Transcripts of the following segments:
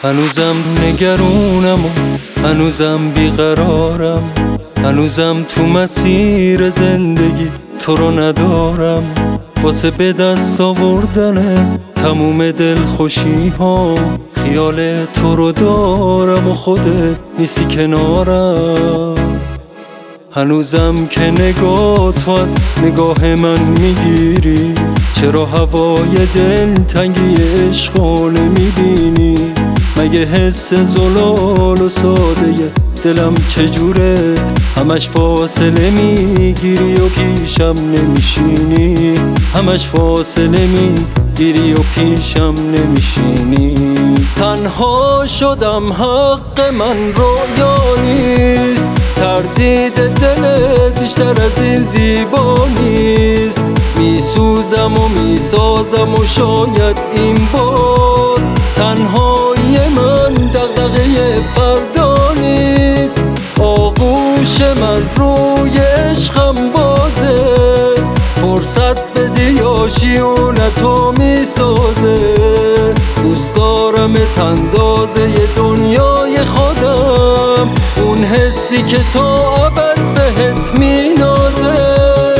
هنوزم نگرونم و هنوزم بیقرارم، هنوزم تو مسیر زندگی تو رو ندارم. واسه به دست آوردن تموم دلخوشی ها خیال تو رو دارم و خودت نیستی کنارم. هنوزم که نگاه تو از نگاه من میگیری، چرا هوای دل تنگی عشقو نمیبینی؟ مگه حس زلال و ساده دلم چجوره؟ همش فاصله میگیری و پیشم نمیشینی، همش فاصله میگیری و پیشم نمیشینی. تنها شدم حق من رویا نیست، تردید دلت بیشتر از این زیبا نیست. میسوزم و میسازم و شاید این بار تنهایی من دغدغه فردا نیست. آغوش من روی عشقم بازه، فرصت بدی آشیونتو میسازه. دوست دارم تندازه دنیای خودم، اون حسی که تا ابد بهت مینازه.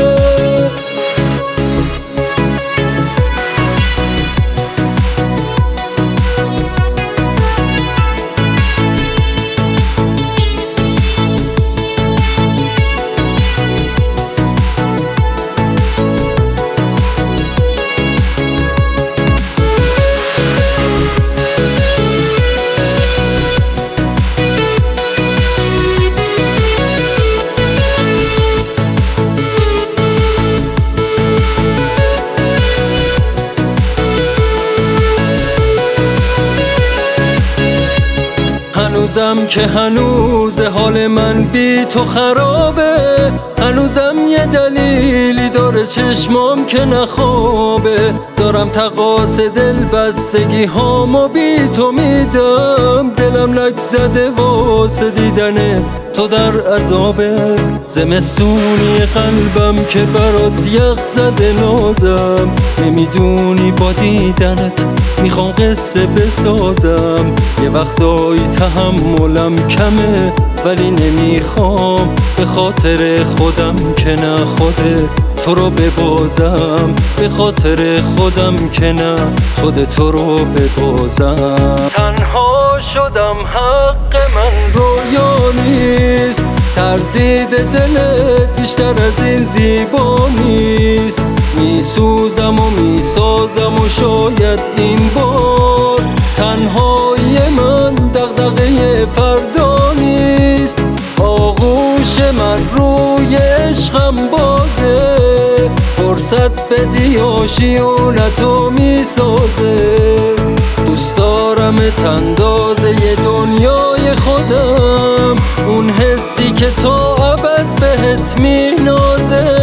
هنوزم که هنوز حال من بی تو خرابه، هنوزم یه دلیلی داره چشمام که نخوابه. دارم تقاص دل بستگی هامو بی تو میدم، دلم لک زده واسه دیدن تو در عذابه. زمستونی قلبم که برات یخ زده نازم، نمیدونی با دیدنت میخوام قصه بسازم. یه وقتایی تحملم کمه ولی نمیخوام به خاطر خودم که نه خود تو رو ببازم، به خاطر خودم که نه خود تو رو ببازم. تنها شدم حق من رویا نیست، تردید دلت بیشتر از این زیبا نیست. میسوزم و میسازم و شاید این بار تنهایی من دغدغه فردا نیست. آغوش من روی عشقم بازه، فرصت بدی آشیونتو میسازه. دوست دارم تندازه دنیای خودم، اون حسی که تا ابد بهت مینازه.